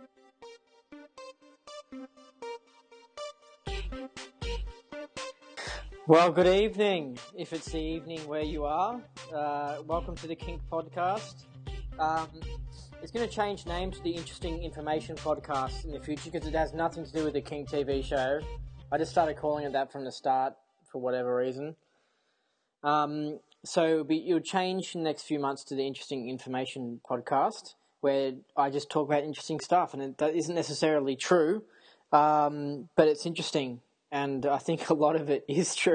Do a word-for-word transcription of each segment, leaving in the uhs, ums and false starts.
Well, good evening, if it's the evening where you are. Uh, welcome to the Kink Podcast. Um, it's going to change name to the Interesting Information Podcast in the future because it has nothing to do with the Kink T V show. I just started calling it that from the start for whatever reason. Um, so it'll, be, it'll change in the next few months to the Interesting Information Podcast, where I just talk about interesting stuff, and it, that isn't necessarily true, um, but it's interesting. And I think a lot of it is true.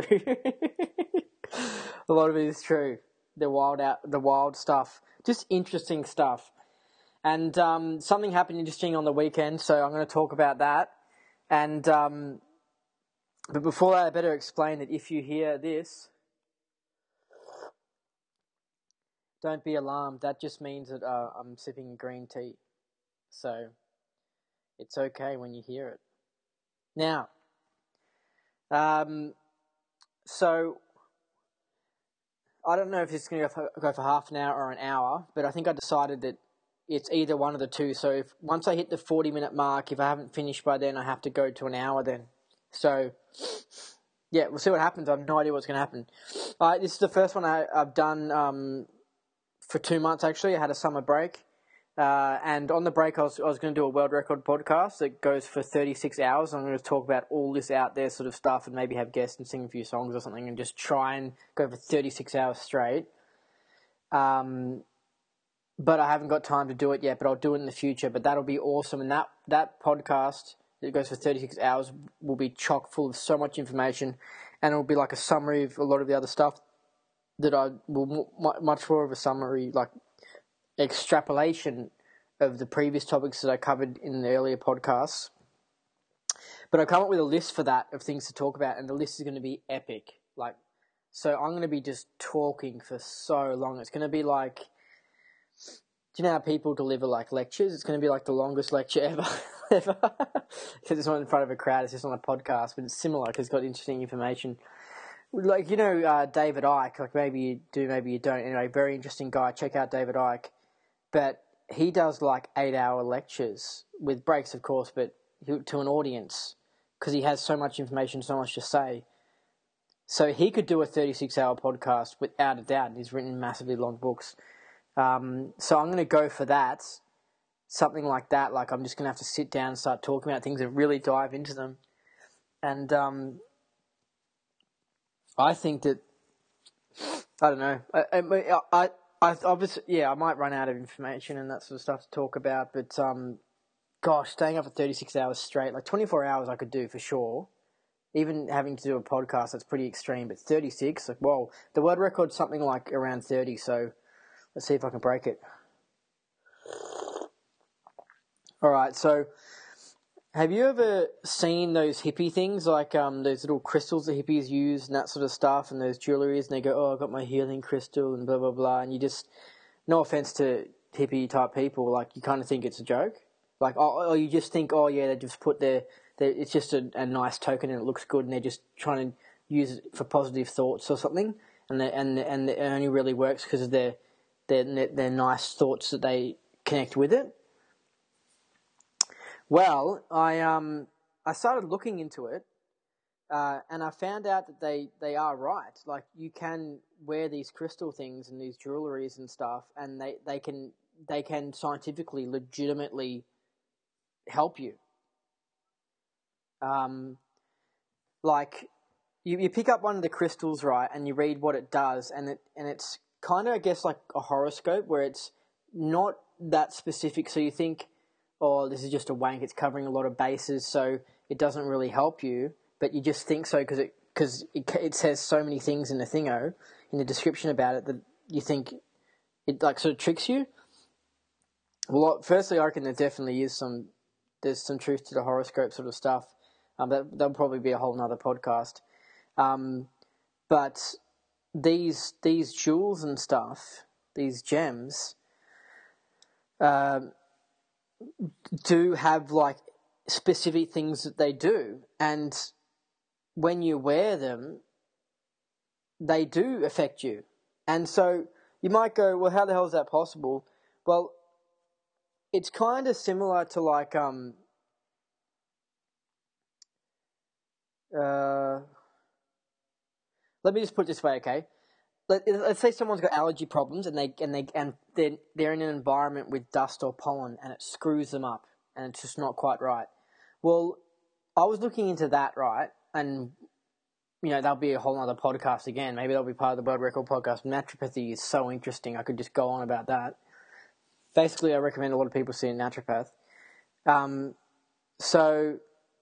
A lot of it is true. The wild out, the wild stuff, just interesting stuff. And um, something happened interesting on the weekend, so I'm going to talk about that. And um, but before that, I better explain that if you hear this, don't be alarmed. That just means that uh, I'm sipping green tea. So it's okay when you hear it. Now. Um, so, I don't know if it's going to go for, go for half an hour or an hour, but I think I decided that it's either one of the two. So, if once I hit the forty minute mark, if I haven't finished by then, I have to go to an hour then. So, yeah, we'll see what happens. I have no idea what's going to happen. Uh, this is the first one I, I've done um, for two months, actually. I had a summer break. Uh, and on the break, I was, I was going to do a world record podcast that goes for thirty-six hours. I'm going to talk about all this out there sort of stuff and maybe have guests and sing a few songs or something and just try and go for thirty-six hours straight. Um, but I haven't got time to do it yet, but I'll do it in the future. But that'll be awesome. And that, that podcast that goes for thirty-six hours will be chock full of so much information, and it'll be like a summary of a lot of the other stuff that I will, much more of a summary, like extrapolation of the previous topics that I covered in the earlier podcasts. But I come up with a list for that of things to talk about, and the list is going to be epic. Like, so I'm going to be just talking for so long. It's going to be like, do you know how people deliver like lectures? It's going to be like the longest lecture ever, ever. Because it's not in front of a crowd. It's just on a podcast, but it's similar because it's got interesting information. Like, you know, uh, David Icke. Like, maybe you do, maybe you don't. Anyway, very interesting guy. Check out David Icke. But he does like eight-hour lectures with breaks, of course, but he, to an audience because he has so much information, so much to say. So he could do a thirty-six hour podcast without a doubt. He's written massively long books. Um, so I'm going to go for that, something like that. Like I'm just going to have to sit down and start talking about things and really dive into them. And um, I think that, I don't know, I, I, I I obviously, yeah, I might run out of information and that sort of stuff to talk about, but um, gosh, staying up for thirty-six hours straight, like twenty-four hours I could do for sure. Even having to do a podcast, that's pretty extreme, but thirty-six, like, whoa. The world record's something like around thirty, so let's see if I can break it. Alright, so have you ever seen those hippie things, like um, those little crystals the hippies use and that sort of stuff, and those jewelleries, and they go, oh, I got my healing crystal, and blah, blah, blah, and you just, no offence to hippie-type people, like, you kind of think it's a joke. Like, oh, or you just think, oh, yeah, they just put their, their it's just a, a nice token and it looks good, and they're just trying to use it for positive thoughts or something, and they, and and it only really works because of their, their, their nice thoughts that they connect with it. Well, I um I started looking into it, uh, and I found out that they, they are right. Like, you can wear these crystal things and these jewelleries and stuff, and they, they can they can scientifically, legitimately help you. Um, like you, you pick up one of the crystals, right, and you read what it does, and it and it's kind of, I guess, like a horoscope where it's not that specific. So you think, oh, this is just a wank, it's covering a lot of bases, so it doesn't really help you, but you just think so because it, cause it, it says so many things in the thingo, in the description about it, that you think it like sort of tricks you. Well, firstly, I reckon there definitely is some, there's some truth to the horoscope sort of stuff. Um, that, that'll probably be a whole nother podcast. Um, but these, these jewels and stuff, these gems, um, do have like specific things that they do, and when you wear them, they do affect you. And so you might go, well, how the hell is that possible? Well, it's kind of similar to like um uh let me just put it this way, okay? Let, let's say someone's got allergy problems and they and they and they're, they're in an environment with dust or pollen and it screws them up and it's just not quite right. Well, I was looking into that, right? And you know, that'll be a whole other podcast again. Maybe that'll be part of the World Record podcast. Naturopathy is so interesting. I could just go on about that. Basically, I recommend a lot of people see a naturopath. Um, so,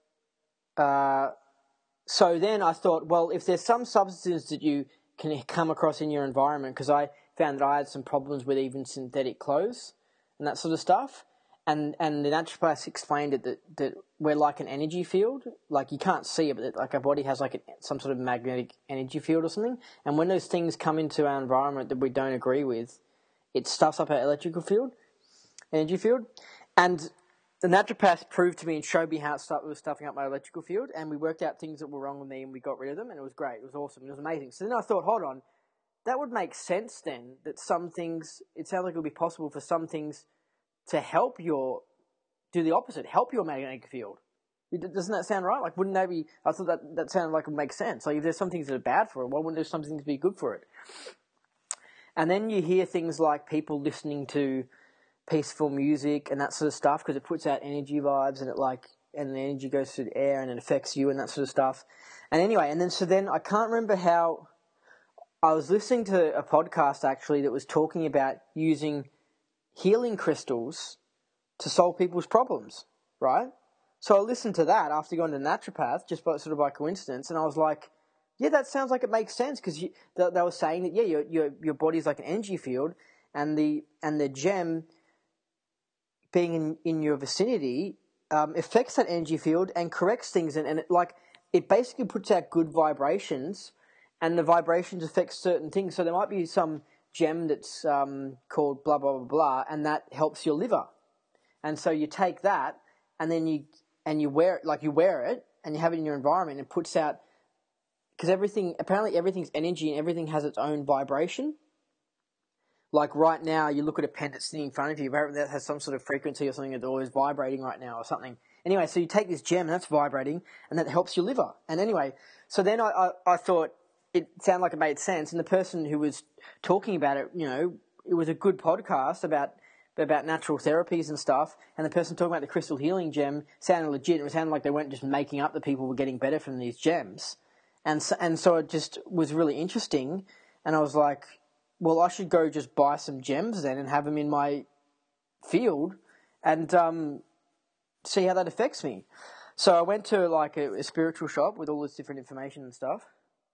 uh, so then I thought, well, if there's some substances that you can come across in your environment, because I found that I had some problems with even synthetic clothes and that sort of stuff. And and the naturopath explained it that, that we're like an energy field. Like you can't see it, but it, like our body has like a, some sort of magnetic energy field or something. And when those things come into our environment that we don't agree with, it stuffs up our electrical field, energy field. And the naturopath proved to me and showed me how it was stuffing up my electrical field. And we worked out things that were wrong with me and we got rid of them. And it was great. It was awesome. It was amazing. So then I thought, hold on, that would make sense then that some things, it sounds like it would be possible for some things to help your, do the opposite, help your magnetic field. Doesn't that sound right? Like, wouldn't that be, I thought that, that sounded like it would make sense. Like, if there's some things that are bad for it, why wouldn't there some things be good for it? And then you hear things like people listening to peaceful music and that sort of stuff because it puts out energy vibes and it like, and the energy goes through the air and it affects you and that sort of stuff. And anyway, and then, so then I can't remember how, I was listening to a podcast actually that was talking about using healing crystals to solve people's problems, right? So I listened to that after going to naturopath, just by, sort of by coincidence, and I was like, yeah, that sounds like it makes sense, because they, they were saying that, yeah, your your your body's like an energy field, and the and the gem being in, in your vicinity um, affects that energy field and corrects things, and, and it, like, it basically puts out good vibrations, and the vibrations affect certain things, so there might be some gem that's um, called blah, blah, blah, blah, and that helps your liver. And so you take that and then you, and you wear it, like you wear it and you have it in your environment and it puts out, because everything, apparently everything's energy and everything has its own vibration. Like right now you look at a pen that's sitting in front of you, that has some sort of frequency or something that's always vibrating right now or something. Anyway, so you take this gem and that's vibrating and that helps your liver. And anyway, so then I, I, I thought, it sounded like it made sense, and the person who was talking about it, you know, it was a good podcast about about natural therapies and stuff, and the person talking about the crystal healing gem sounded legit. It sounded like they weren't just making up that people were getting better from these gems, and so, and so it just was really interesting, and I was like, well, I should go just buy some gems then and have them in my field and um, see how that affects me. So I went to like a, a spiritual shop with all this different information and stuff.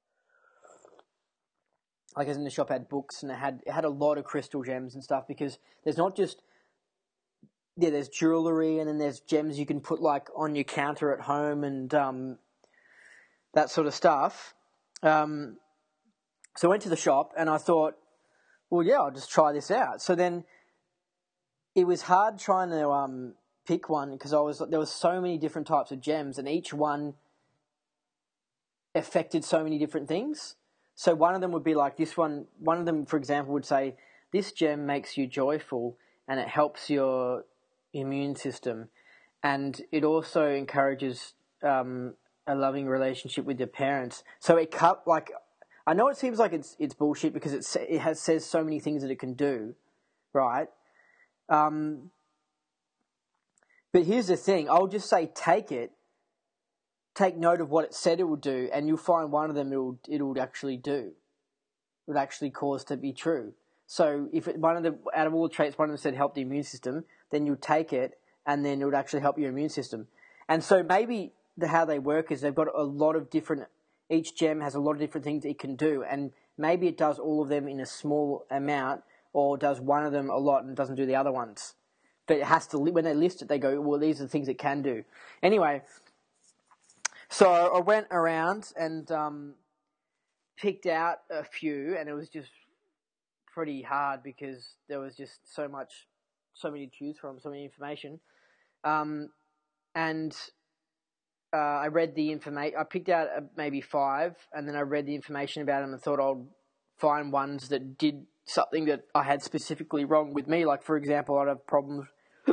Like, as in the shop had books and it had it had a lot of crystal gems and stuff, because there's not just, yeah, there's jewellery and then there's gems you can put like on your counter at home and um, that sort of stuff. Um, so I went to the shop and I thought, well, yeah, I'll just try this out. So then it was hard trying to um, pick one, because I was there was so many different types of gems and each one affected so many different things. So one of them would be like this one, one of them, for example, would say, this gem makes you joyful and it helps your immune system. And it also encourages um, a loving relationship with your parents. So it cut, like, I know it seems like it's it's bullshit because it, it has says so many things that it can do, right? Um, but here's the thing, I'll just say take it, take note of what it said it would do, and you'll find one of them it'll it'll actually do. It would actually cause to be true. So if it, one of the out of all the traits, one of them said help the immune system, then you'll take it, and then it would actually help your immune system. And so maybe the, how they work is they've got a lot of different. Each gem has a lot of different things it can do, and maybe it does all of them in a small amount, or does one of them a lot and doesn't do the other ones. But it has to, when they list it, they go, well, these are the things it can do. Anyway. So I went around and um, picked out a few, and it was just pretty hard because there was just so much, so many to choose from, so many information. Um, and uh, I read the information. I picked out uh, maybe five, and then I read the information about them and thought I'd find ones that did something that I had specifically wrong with me. Like, for example, I'd have problems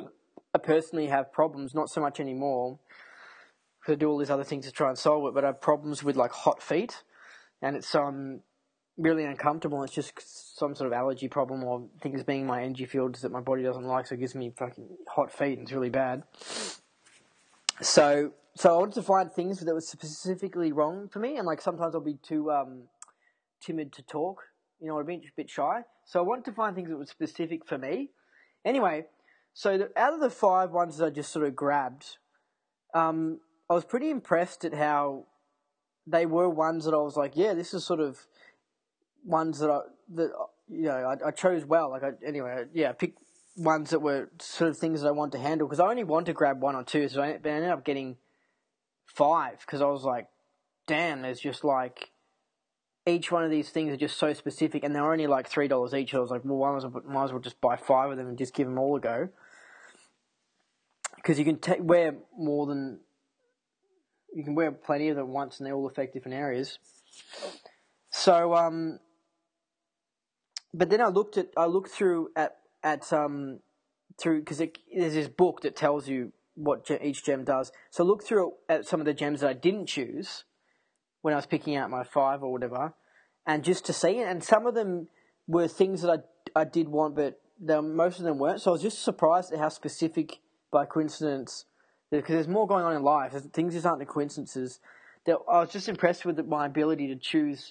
I personally have problems, not so much anymore, because I do all these other things to try and solve it, but I have problems with like hot feet, and it's um really uncomfortable. It's just some sort of allergy problem, or things being my energy fields that my body doesn't like, so it gives me fucking hot feet, and it's really bad. So, so I wanted to find things that were specifically wrong for me, and like sometimes I'll be too um timid to talk, you know what I mean, just a bit shy. So I wanted to find things that were specific for me. Anyway, so the, out of the five ones that I just sort of grabbed, um, I was pretty impressed at how they were ones that I was like, yeah, this is sort of ones that I, that, you know, I, I chose well. Like, I, anyway, yeah, I picked ones that were sort of things that I want to handle, because I only want to grab one or two, so I, but I ended up getting five, because I was like, damn, there's just like, each one of these things are just so specific, and they're only like three dollars each. I was like, well, I might as well just buy five of them and just give them all a go, because you can t- wear more than, you can wear plenty of them once, and they all affect different areas. So, um, but then I looked at, I looked through at, at, um, through, because there's this book that tells you what ge- each gem does. So I looked through at some of the gems that I didn't choose when I was picking out my five or whatever, and just to see it, and some of them were things that I, I did want, but they, most of them weren't, so I was just surprised at how specific, by coincidence, because there's more going on in life, things just aren't the coincidences. That I was just impressed with my ability to choose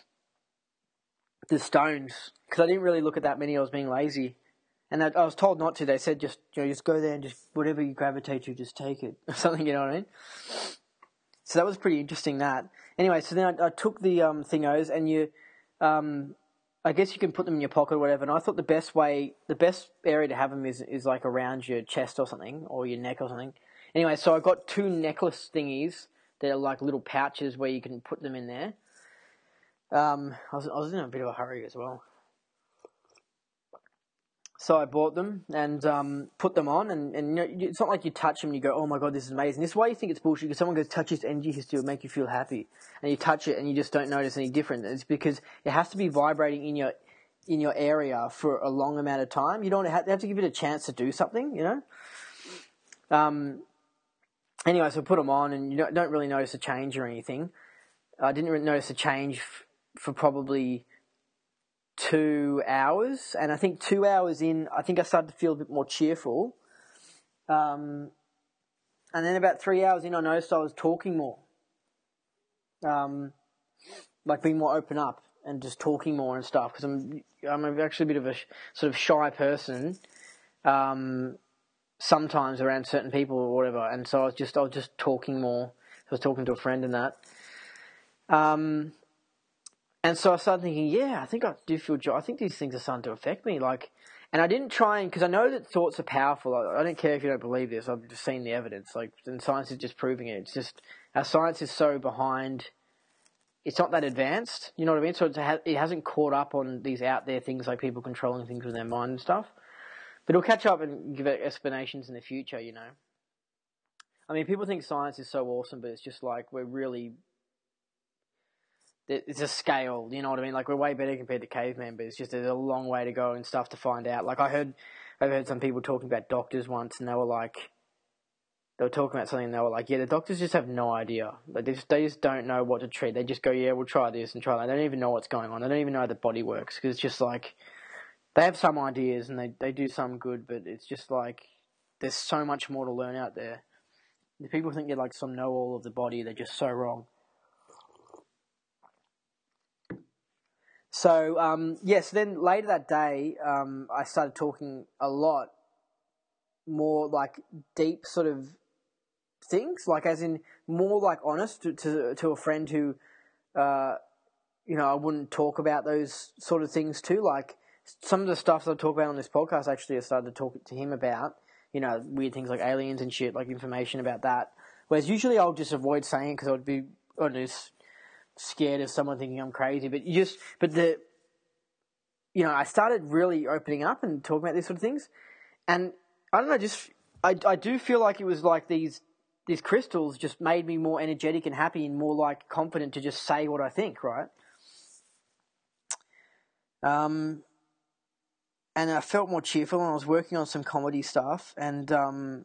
the stones, because I didn't really look at that many. I was being lazy, and I, I was told not to. They said just, you know, just go there and just whatever you gravitate to, just take it or something. You know what I mean? So that was pretty interesting. That anyway. So then I, I took the um, thingos, and you, um, I guess you can put them in your pocket or whatever. And I thought the best way, the best area to have them is is like around your chest or something, or your neck or something. Anyway, so I got two necklace thingies. They're like little pouches where you can put them in there. Um, I was I was in a bit of a hurry as well. So I bought them and um, put them on, and, and you know, it's not like you touch them and you go, oh my god, this is amazing. This is why you think it's bullshit, because someone goes, touch this energy history, it'll make you feel happy. And you touch it and you just don't notice any different. It's because it has to be vibrating in your in your area for a long amount of time. You don't have, they have to give it a chance to do something, you know? Um. Anyway, so I put them on, and you don't, don't really notice a change or anything. I didn't really notice a change f- for probably two hours, and I think two hours in, I think I started to feel a bit more cheerful. Um, and then about three hours in, I noticed I was talking more, um, like being more open up and just talking more and stuff. Because I'm, I'm actually a bit of a sh- sort of shy person, um, sometimes around certain people or whatever. And so I was just, I was just talking more. I was talking to a friend and that. Um. And so I started thinking, yeah, I think I do feel joy. I think these things are starting to affect me. Like, and I didn't try and, because I know that thoughts are powerful. I, I don't care if you don't believe this. I've just seen the evidence. Like, and science is just proving it. It's just, our science is so behind. It's not that advanced. You know what I mean? So it's, it hasn't caught up on these out there things like people controlling things with their mind and stuff. But it'll catch up and give it explanations in the future, you know. I mean, people think science is so awesome, but it's just like we're really... It's a scale, you know what I mean? Like, we're way better compared to cavemen, but it's just there's a long way to go and stuff to find out. Like, I heard, I've heard some people talking about doctors once, and they were like, they were talking about something, and they were like, yeah, the doctors just have no idea. Like, they just, they just don't know what to treat. They just go, yeah, we'll try this and try that. They don't even know what's going on. They don't even know how the body works, because it's just like, they have some ideas, and they, they do some good, but it's just like, there's so much more to learn out there. The people think they're like some know-all of the body, they're just so wrong. So, um, yes, yeah, so then later that day, um, I started talking a lot more like deep sort of things, like as in more like honest to, to, to a friend who, uh, you know, I wouldn't talk about those sort of things to. Like some of the stuff that I talk about on this podcast, actually I started to talk to him about, you know, weird things like aliens and shit, like information about that. Whereas usually I'll just avoid saying it because I'd be, I'd just... scared of someone thinking I'm crazy, but you just, but the, you know, I started really opening up and talking about these sort of things, and I don't know, just, I, I do feel like it was like these, these crystals just made me more energetic and happy and more like confident to just say what I think, right? Um, and I felt more cheerful, and I was working on some comedy stuff, and um,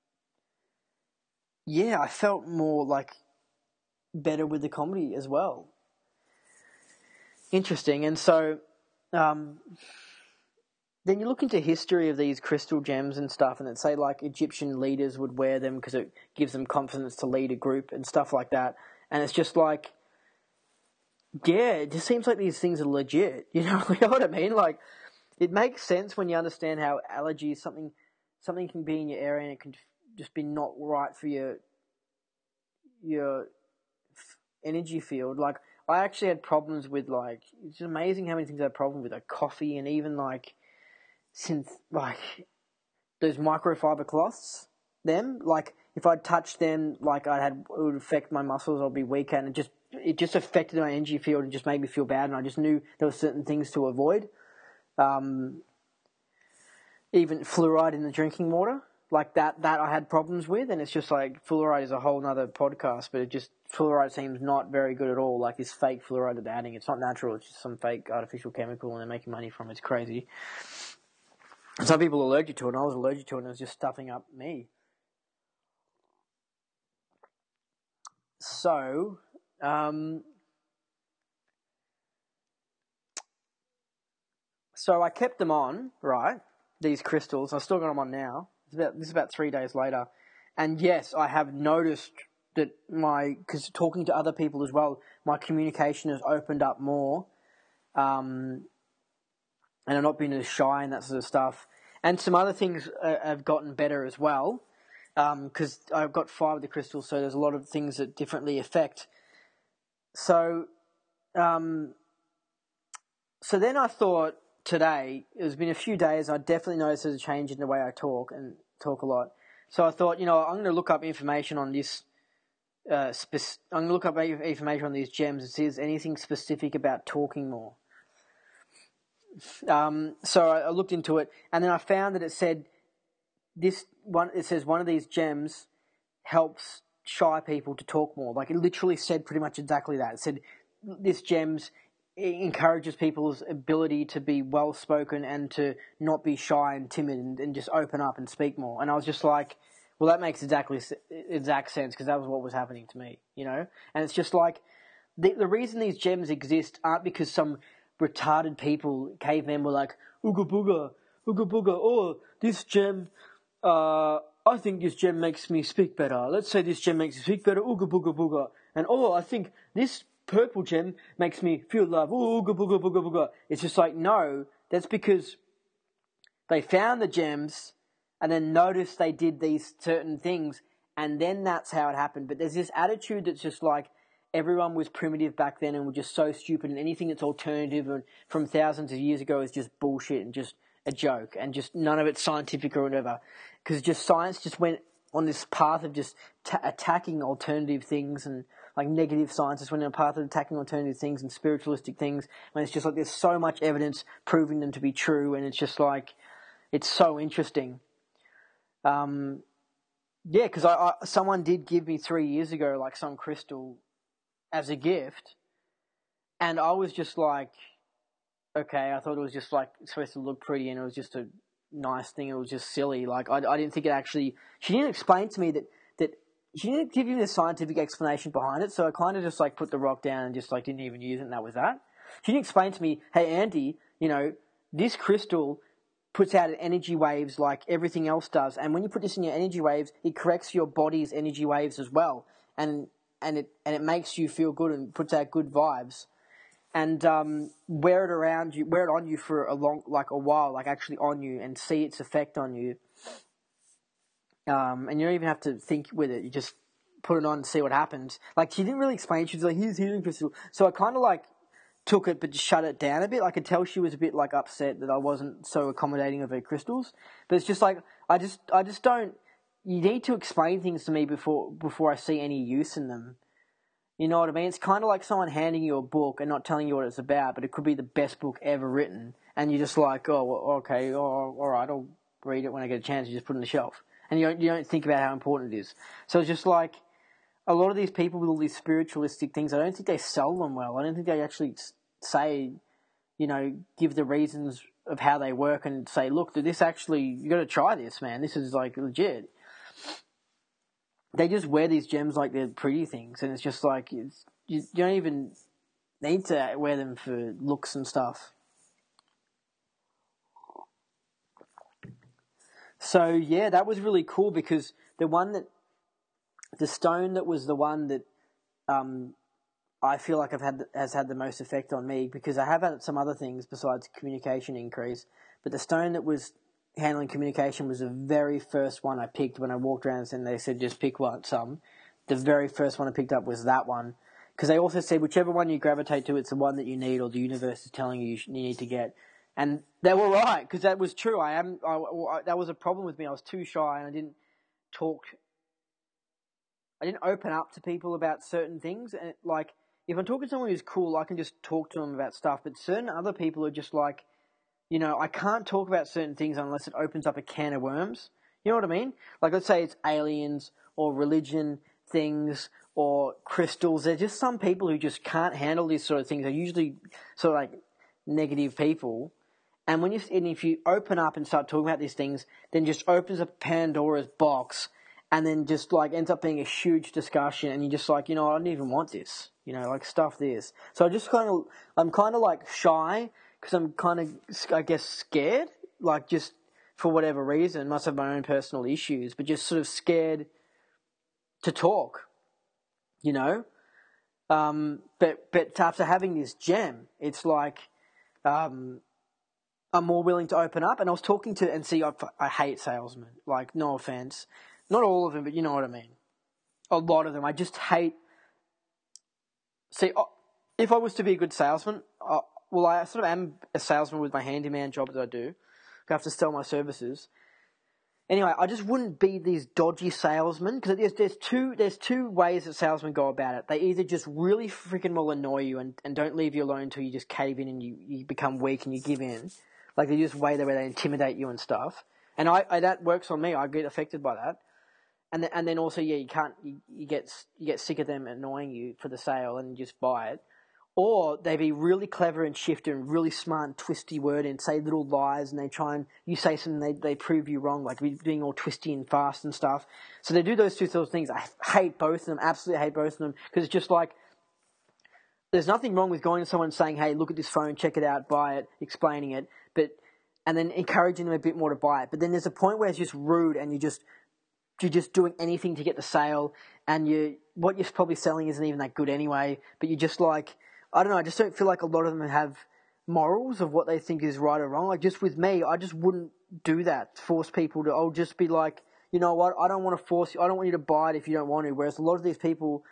yeah, I felt more like better with the comedy as well. Interesting. And so um, then you look into history of these crystal gems and stuff, and it say like Egyptian leaders would wear them because it gives them confidence to lead a group and stuff like that. And it's just like, yeah, it just seems like these things are legit. You know, you know what I mean? Like, it makes sense when you understand how allergies, something, something can be in your area and it can just be not right for your your energy field. Like, I actually had problems with, like, it's amazing how many things I had problems with, like coffee, and even like since like those microfiber cloths. Them, like, if I touched them, like I had, it would affect my muscles. I'd be weaker, and it just it just affected my energy field and just made me feel bad. And I just knew there were certain things to avoid. Um, even fluoride in the drinking water, like that, that I had problems with, and it's just like fluoride is a whole nother podcast. But it just fluoride seems not very good at all. Like this fake fluoride that they're adding, it's not natural. It's just some fake artificial chemical, and they're making money from it. It's crazy. Some people are allergic to it, and I was allergic to it, and it was just stuffing up me. So, um, so I kept them on, right? These crystals. I still got them on now. It's about, this is about three days later. And yes, I have noticed that my, because talking to other people as well, my communication has opened up more. Um, and I've not been as shy and that sort of stuff. And some other things uh, have gotten better as well. Because um, I've got five of the crystals, so there's a lot of things that differently affect. So, um, so then I thought today, it's been a few days, I definitely noticed there's a change in the way I talk and talk a lot. So I thought, you know, I'm going to look up information on this, uh, spec- I'm going to look up information on these gems and see if there's anything specific about talking more. Um, so I, I looked into it, and then I found that it said, This one, it says one of these gems helps shy people to talk more. Like, it literally said pretty much exactly that. It said this gems encourages people's ability to be well spoken and to not be shy and timid and, and just open up and speak more. And I was just like, well, that makes exactly exact sense, because that was what was happening to me, you know. And it's just like the the reason these gems exist aren't because some retarded people, cavemen, were like ooga booga, ooga booga. Oh, this gem. Uh, I think this gem makes me speak better. Let's say this gem makes me speak better. Ooga booga booga. And oh, I think this purple gem makes me feel love. Ooga booga booga booga. It's just like, no, that's because they found the gems and then noticed they did these certain things, and then that's how it happened. But there's this attitude that's just like everyone was primitive back then and were just so stupid, and anything that's alternative and from thousands of years ago is just bullshit and just a joke, and just none of it's scientific or whatever, because just science just went on this path of just t- attacking alternative things, and like negative science just went on a path of attacking alternative things and spiritualistic things, and it's just like there's so much evidence proving them to be true, and it's just like, it's so interesting. Um, yeah, because I, I someone did give me three years ago like some crystal as a gift, and I was just like, okay, I thought it was just like supposed to look pretty, and it was just a nice thing. It was just silly. Like I, I didn't think it actually. She didn't explain to me that that she didn't give you the scientific explanation behind it. So I kind of just like put the rock down and just like didn't even use it, and that was that. She didn't explain to me, hey Andy, you know, this crystal puts out energy waves like everything else does, and when you put this in your energy waves, it corrects your body's energy waves as well, and and it and it makes you feel good and puts out good vibes. And um, wear it around you, wear it on you for a long, like a while, like actually on you, and see its effect on you. Um, and you don't even have to think with it; you just put it on and see what happens. Like, she didn't really explain. She was like, "Here's healing crystal." So I kind of like took it, but just shut it down a bit. I could tell she was a bit like upset that I wasn't so accommodating of her crystals. But it's just like I just, I just don't. You need to explain things to me before before I see any use in them. You know what I mean? It's kind of like someone handing you a book and not telling you what it's about, but it could be the best book ever written, and you're just like, oh, well, okay, oh, all right, I'll read it when I get a chance. You just put it on the shelf, and you don't, you don't think about how important it is. So it's just like a lot of these people with all these spiritualistic things, I don't think they sell them well. I don't think they actually say, you know, give the reasons of how they work and say, look, this actually, you got to try this, man. This is like legit. They just wear these gems like they're pretty things, and it's just like it's, you, you don't even need to wear them for looks and stuff. So yeah, that was really cool because the one that the stone that was the one that um, I feel like I've had has had the most effect on me, because I have had some other things besides communication increase, but the stone that was handling communication was the very first one I picked when I walked around and they said just pick one. Some the very first one I picked up was that one, because they also said whichever one you gravitate to, it's the one that you need or the universe is telling you you need to get. And they were right, because that was true. I am. I, I, that was a problem with me. I was too shy and I didn't talk. I didn't open up to people about certain things. And like, if I'm talking to someone who's cool, I can just talk to them about stuff. But certain other people are just like, you know, I can't talk about certain things unless it opens up a can of worms. You know what I mean? Like, let's say it's aliens or religion things or crystals. There's just some people who just can't handle these sort of things. They're usually sort of like negative people. And when you and if you open up and start talking about these things, then just opens up Pandora's box, and then just like ends up being a huge discussion. And you're just like, you know, I don't even want this. You know, like stuff this. So I just kind of, I'm kind of like shy. Because I'm kind of, I guess, scared, like just for whatever reason, must have my own personal issues, but just sort of scared to talk, you know? Um, but but after having this gem, it's like um, I'm more willing to open up. And I was talking to, and see, I, I hate salesmen, like, no offense. Not all of them, but you know what I mean. A lot of them. I just hate, see, if I was to be a good salesman, I, Well, I sort of am a salesman with my handyman job that I do. I have to sell my services. Anyway, I just wouldn't be these dodgy salesmen, because there's, there's two there's two ways that salesmen go about it. They either just really freaking will annoy you and, and don't leave you alone until you just cave in and you, you become weak and you give in. Like, they just way the way they intimidate you and stuff. And I, I that works on me. I get affected by that. And then, and then also, yeah, you can't you, you get you get sick of them annoying you for the sale and you just buy it. Or they be really clever and shifty and really smart and twisty word and say little lies, and they try and you say something, they they prove you wrong, like being all twisty and fast and stuff. So they do those two sort of things. I hate both of them, absolutely hate both of them, because it's just like, there's nothing wrong with going to someone and saying, hey, look at this phone, check it out, buy it, explaining it, but and then encouraging them a bit more to buy it. But then there's a point where it's just rude and you just you're just doing anything to get the sale, and you what you're probably selling isn't even that good anyway, but you're just like, I don't know, I just don't feel like a lot of them have morals of what they think is right or wrong. Like, just with me, I just wouldn't do that, force people to, I'll just be like, you know what, I don't want to force you, I don't want you to buy it if you don't want to. Whereas a lot of these people,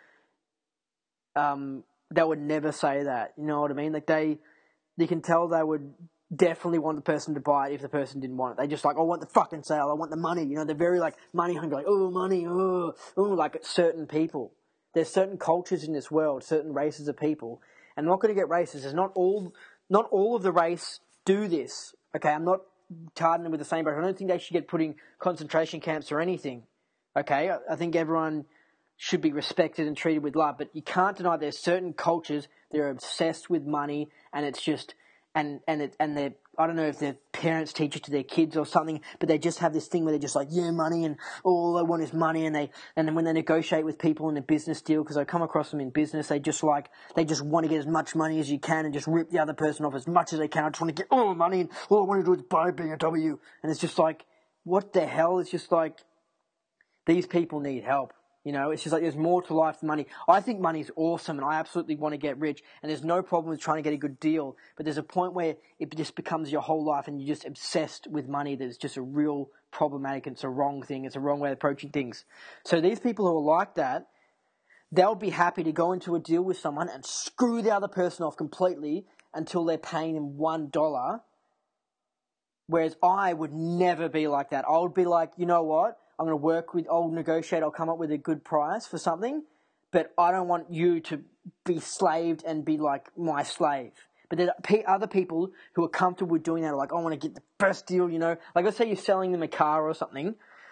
um, they would never say that, you know what I mean? Like, they, you can tell they would definitely want the person to buy it if the person didn't want it. They just like, I want the fucking sale, I want the money, you know, they're very like money hungry, like, oh, money, oh, oh, like certain people. There's certain cultures in this world, certain races of people. And I'm not going to get racist. It's not all, not all of the race do this. Okay, I'm not tarring them with the same brush. I don't think they should get put in concentration camps or anything. Okay, I, I think everyone should be respected and treated with love. But you can't deny there's certain cultures that are obsessed with money, and it's just, and and it, and they're, I don't know if their parents teach it to their kids or something, but they just have this thing where they're just like, yeah, money, and all they want is money, and they, and then when they negotiate with people in a business deal, because I come across them in business, they just like, they just want to get as much money as you can and just rip the other person off as much as they can. I just want to get all the money, and all I want to do is buy a B M W, and it's just like, what the hell? It's just like, these people need help. You know, it's just like there's more to life than money. I think money's awesome, and I absolutely want to get rich, and there's no problem with trying to get a good deal, but there's a point where it just becomes your whole life and you're just obsessed with money. That's just a real problematic, and it's a wrong thing. It's a wrong way of approaching things. So these people who are like that, they'll be happy to go into a deal with someone and screw the other person off completely until they're paying them one dollar, whereas I would never be like that. I would be like, you know what? I'm going to work with, I'll negotiate, I'll come up with a good price for something, but I don't want you to be slaved and be like my slave. But there are other people who are comfortable with doing that, are like, I want to get the best deal, you know. Like, let's say you're selling them a car or something,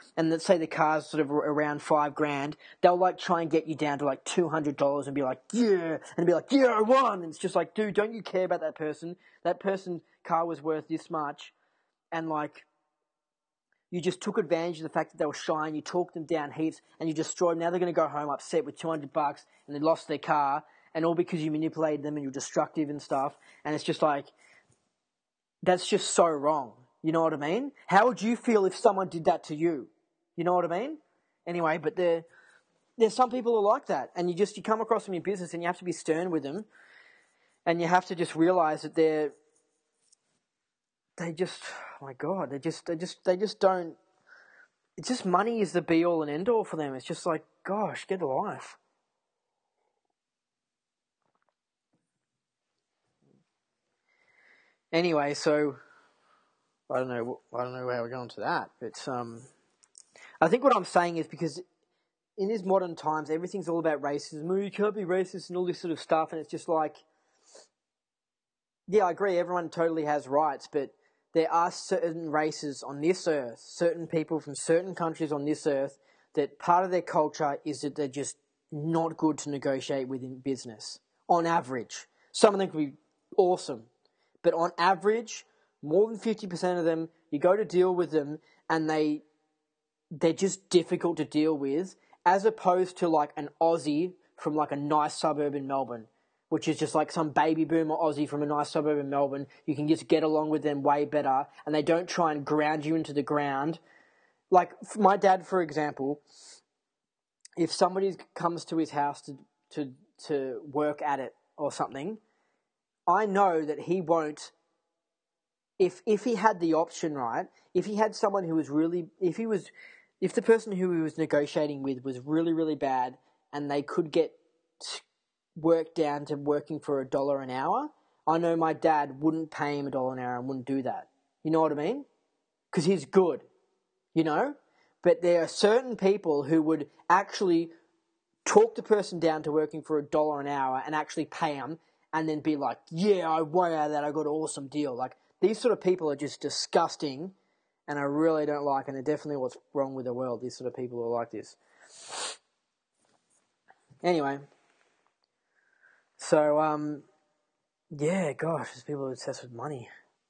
and let's say the car's sort of around five grand, they'll like try and get you down to like two hundred dollars and be like, yeah, and be like, yeah, I won. And it's just like, dude, don't you care about that person? That person's car was worth this much, and like, you just took advantage of the fact that they were shy, and you talked them down heaps, and you destroyed them. Now they're going to go home upset with two hundred bucks, and they lost their car, and all because you manipulated them and you're destructive and stuff. And it's just like, that's just so wrong. You know what I mean? How would you feel if someone did that to you? You know what I mean? Anyway, but there, there's some people who are like that, and you just you come across them in business, and you have to be stern with them, and you have to just realize that they're, they just, oh my God, they just, they just, they just don't. It's just money is the be all and end all for them. It's just like, gosh, get a life. Anyway, so I don't know. I don't know how we're going to that, but um, I think what I'm saying is because in these modern times, everything's all about racism. Oh, you can't be racist and all this sort of stuff, and it's just like, yeah, I agree. Everyone totally has rights, but there are certain races on this earth, certain people from certain countries on this earth, that part of their culture is that they're just not good to negotiate with in business. On average, some of them can be awesome. But on average, more than fifty percent of them, you go to deal with them and they, they're just difficult to deal with, as opposed to like an Aussie from like a nice suburb in Melbourne, which is just like some baby boomer Aussie from a nice suburb in Melbourne. You can just get along with them way better, and they don't try and ground you into the ground. Like my dad, for example, if somebody comes to his house to, to, to work at it or something, I know that he won't, if if he had the option, right, if he had someone who was really, if he was, if the person who he was negotiating with was really, really bad and they could get worked down to working for a dollar an hour, I know my dad wouldn't pay him a dollar an hour and wouldn't do that. You know what I mean? Because he's good, you know? But there are certain people who would actually talk the person down to working for a dollar an hour and actually pay them, and then be like, yeah, I won out of that, I got an awesome deal. Like, these sort of people are just disgusting, and I really don't like, and they're definitely what's wrong with the world, these sort of people who are like this. Anyway, so, um, yeah, gosh, there's people obsessed with money.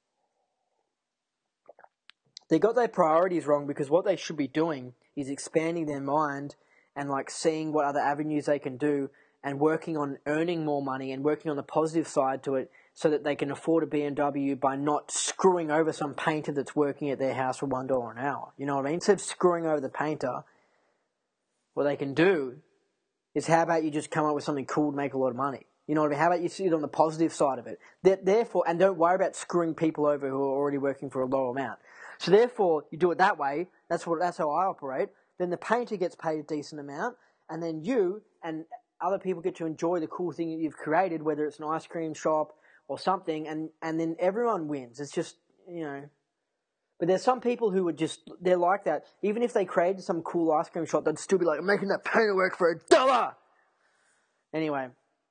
They got their priorities wrong, because what they should be doing is expanding their mind and, like, seeing what other avenues they can do, and working on earning more money and working on the positive side to it, so that they can afford a B M W by not screwing over some painter that's working at their house for one dollar an hour. You know what I mean? Instead of screwing over the painter, what they can do is, how about you just come up with something cool to make a lot of money? You know what I mean? How about you see it on the positive side of it? That, therefore, and don't worry about screwing people over who are already working for a low amount. So therefore, you do it that way. That's what. That's how I operate. Then the painter gets paid a decent amount, and then you and other people get to enjoy the cool thing that you've created, whether it's an ice cream shop or something, and, and then everyone wins. It's just, you know. But there's some people who would just, they're like that. Even if they created some cool ice cream shop, they'd still be like, I'm making that painter work for a dollar. Anyway.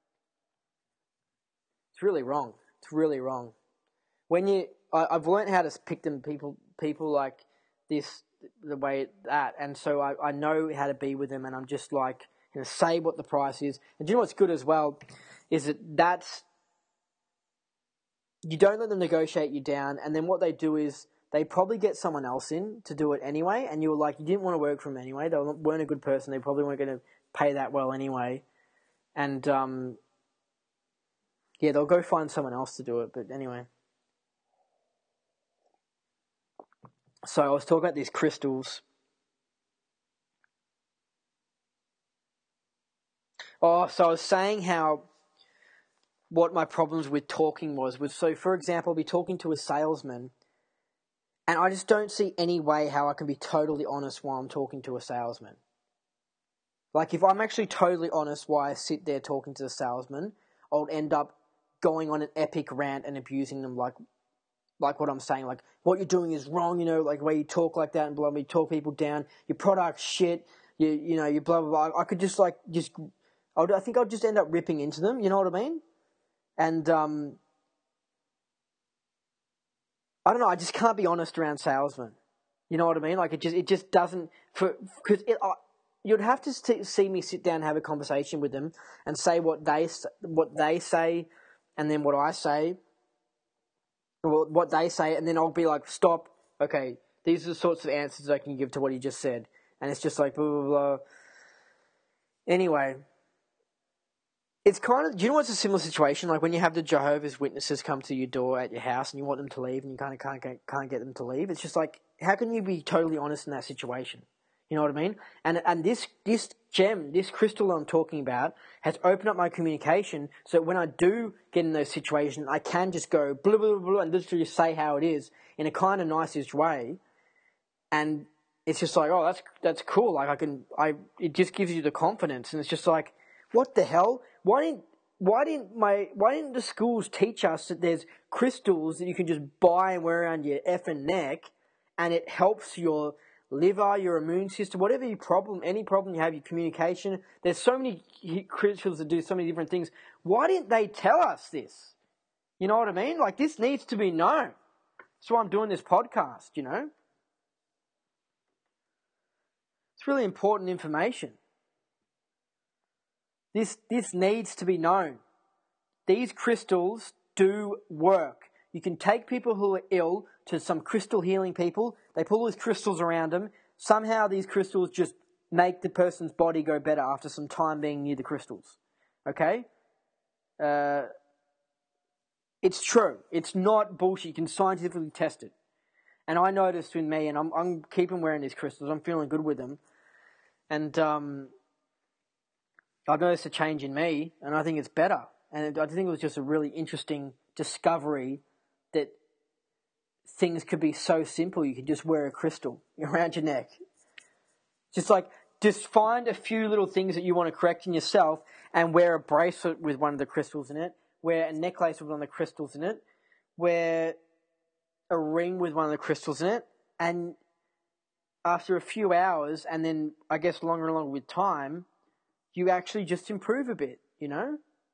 It's really wrong. It's really wrong. When you, I, I've learned how to pick them people, people like this, the way that, and so I, I know how to be with them, and I'm just like, you know, say what the price is. And do you know what's good as well? Is that that's, you don't let them negotiate you down, and then what they do is they probably get someone else in to do it anyway, and you were like, you didn't want to work for them anyway, they weren't a good person, they probably weren't going to pay that well anyway, and um, yeah, they'll go find someone else to do it, but anyway. So I was talking about these crystals. Oh, so I was saying how what my problems with talking was, was so, for example, I'll be talking to a salesman, and I just don't see any way how I can be totally honest while I'm talking to a salesman. Like, if I'm actually totally honest while I sit there talking to the salesman, I'll end up going on an epic rant and abusing them, like like what I'm saying, like, what you're doing is wrong, you know, like the way you talk like that and blah, blah, you talk people down, your product's shit, you you know, you blah, blah, blah. I could just, like, just, I, would, I think I'd just end up ripping into them, you know what I mean? And, um, I don't know, I just can't be honest around salesmen. You know what I mean? Like it just it just doesn't for because it. I, You'd have to see me sit down and have a conversation with them and say what they what they say, and then what I say, or what they say, and then I'll be like, stop. Okay, these are the sorts of answers I can give to what he just said, and it's just like blah blah blah. Anyway, it's kind of. Do you know what's a similar situation? Like when you have the Jehovah's Witnesses come to your door at your house and you want them to leave, and you kind of can't get, can't get them to leave. It's just like, how can you be totally honest in that situation? You know what I mean? And and this this gem, this crystal I'm talking about, has opened up my communication so that when I do get in those situations, I can just go blah, blah, blah, and literally just say how it is in a kind of nicest way. And it's just like, oh, that's that's cool. Like I can, I it just gives you the confidence. And it's just like, what the hell? Why didn't why didn't my why didn't the schools teach us that there's crystals that you can just buy and wear around your effing neck, and it helps your liver, your immune system, whatever your problem, any problem you have, your communication. There's so many crystals that do so many different things. Why didn't they tell us this? You know what I mean? Like, this needs to be known. That's why I'm doing this podcast, you know? It's really important information. This, this needs to be known. These crystals do work. You can take people who are ill to some crystal healing people. They pull these crystals around them. Somehow these crystals just make the person's body go better after some time being near the crystals. Okay? Uh, it's true. It's not bullshit. You can scientifically test it. And I noticed with me, and I'm, I'm keeping wearing these crystals. I'm feeling good with them. And um, I've noticed a change in me, and I think it's better. And I think it was just a really interesting discovery that things could be so simple. You could just wear a crystal around your neck. Just like, just find a few little things that you want to correct in yourself and wear a bracelet with one of the crystals in it, wear a necklace with one of the crystals in it, wear a ring with one of the crystals in it, and after a few hours, and then I guess longer and longer with time, you actually just improve a bit, you know?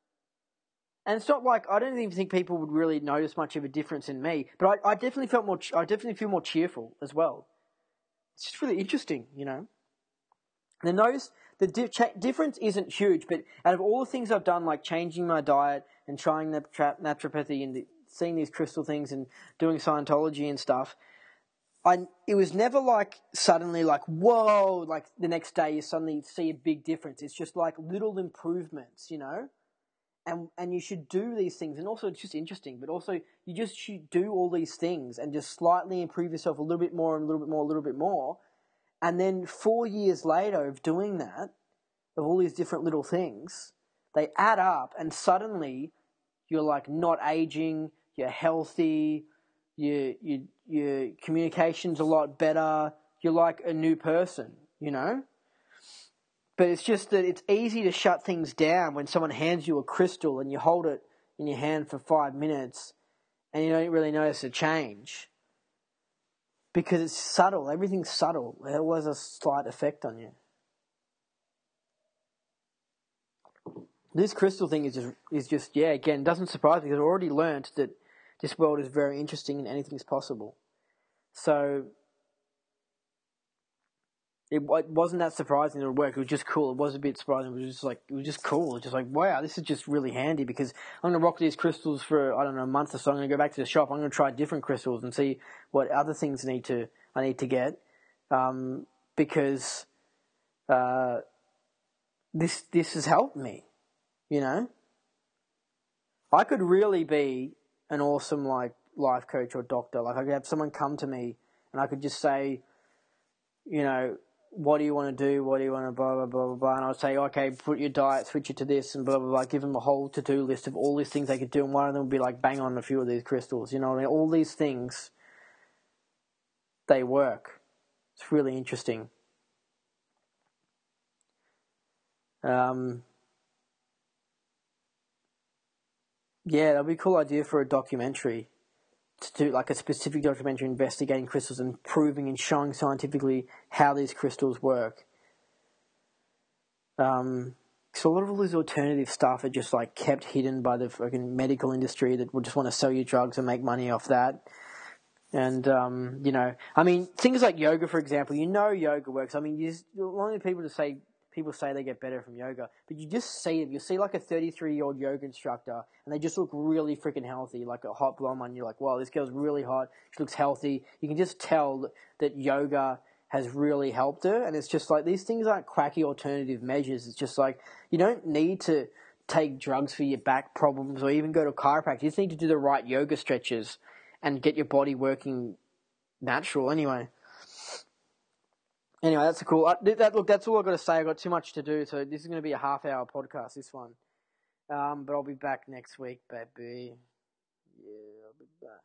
And it's not like, I don't even think people would really notice much of a difference in me, but I, I definitely felt more, I definitely feel more cheerful as well. It's just really interesting, you know. And notice the di- cha- difference isn't huge, but out of all the things I've done, like changing my diet and trying nat- naturopathy and the, seeing these crystal things and doing Scientology and stuff, I it was never like suddenly like, whoa, like the next day you suddenly see a big difference. It's just like little improvements, you know. And and you should do these things. And also it's just interesting, but also you just should do all these things and just slightly improve yourself a little bit more and a little bit more, a little bit more. And then four years later of doing that, of all these different little things, they add up and suddenly you're like not aging, you're healthy, your your your communication's a lot better, you're like a new person, you know? But it's just that it's easy to shut things down when someone hands you a crystal and you hold it in your hand for five minutes and you don't really notice a change. Because it's subtle. Everything's subtle. It always has a slight effect on you. This crystal thing is just, is just yeah, again, doesn't surprise me because I've already learned that this world is very interesting and anything's possible. So It, it wasn't that surprising that it would work. It was just cool. It was a bit surprising. It was just like, it was just cool. It was just like, wow, this is just really handy because I'm going to rock these crystals for, I don't know, a month or so. I'm going to go back to the shop. I'm going to try different crystals and see what other things need to, I need to get. Um, because, uh, this, this has helped me, you know? I could really be an awesome, like, life coach or doctor. Like, I could have someone come to me and I could just say, you know, what do you want to do? What do you want to blah, blah, blah, blah, blah. And I'd say, okay, put your diet, switch it to this and blah, blah, blah. Give them a whole to-do list of all these things they could do. And one of them would be like, bang on a few of these crystals. You know what I mean? All these things, they work. It's really interesting. Um, yeah, that'd be a cool idea for a documentary. To do like a specific documentary investigating crystals and proving and showing scientifically how these crystals work. Um, so a lot of all this alternative stuff are just like kept hidden by the fucking medical industry that would just want to sell you drugs and make money off that. And, um, you know, I mean, things like yoga, for example, you know yoga works. I mean, you just, a lot of people to say, people say they get better from yoga, but you just see them. You see like a thirty-three-year-old yoga instructor, and they just look really freaking healthy, like a hot blonde one. You're like, wow, this girl's really hot. She looks healthy. You can just tell that yoga has really helped her, and it's just like, these things aren't quacky alternative measures. It's just like, you don't need to take drugs for your back problems or even go to a chiropractor. You just need to do the right yoga stretches and get your body working natural anyway. Anyway, that's a cool. Uh, that, look, that's all I've got to say. I've got too much to do, so this is going to be a half-hour podcast, this one. Um, but I'll be back next week, baby. Yeah, I'll be back.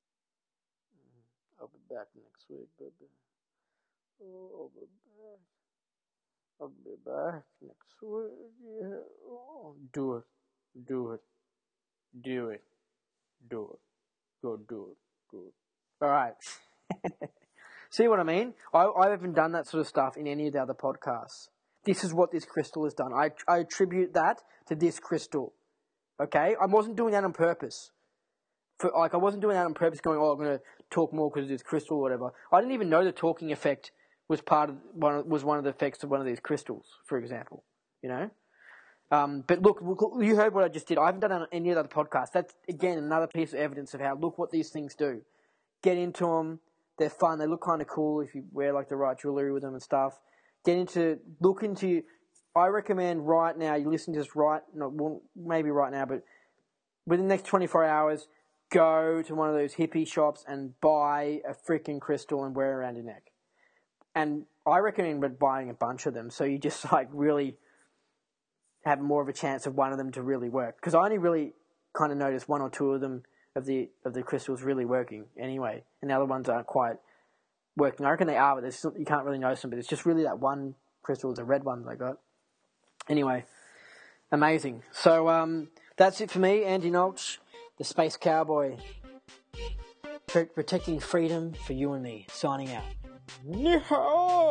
I'll be back next week, baby. Oh, I'll be back. I'll be back next week. Yeah. Oh, do it. Do it. Do it. Do it. Go do it. Do it. All right. See what I mean? I, I haven't done that sort of stuff in any of the other podcasts. This is what this crystal has done. I, I attribute that to this crystal. Okay? I wasn't doing that on purpose. For, like, I wasn't doing that on purpose going, oh, I'm going to talk more because of this crystal or whatever. I didn't even know the talking effect was part of one, was one of the effects of one of these crystals, for example. You know? Um, but look, look, you heard what I just did. I haven't done that on any of the other podcasts. That's, again, another piece of evidence of how, look what these things do. Get into them. They're fun. They look kind of cool if you wear like the right jewelry with them and stuff. Get into, look into, I recommend right now, you listen to this right, not, well, maybe right now, but within the next twenty-four hours, go to one of those hippie shops and buy a freaking crystal and wear it around your neck. And I recommend buying a bunch of them so you just like really have more of a chance of one of them to really work. Because I only really kind of noticed one or two of them of the of the crystals really working anyway, and the other ones aren't quite working. I reckon they are, but still, you can't really notice them. But it's just really that one crystal, the red one that I got. Anyway, amazing. So um, that's it for me, Andy Nolch, the Space Cowboy, protecting freedom for you and me. Signing out.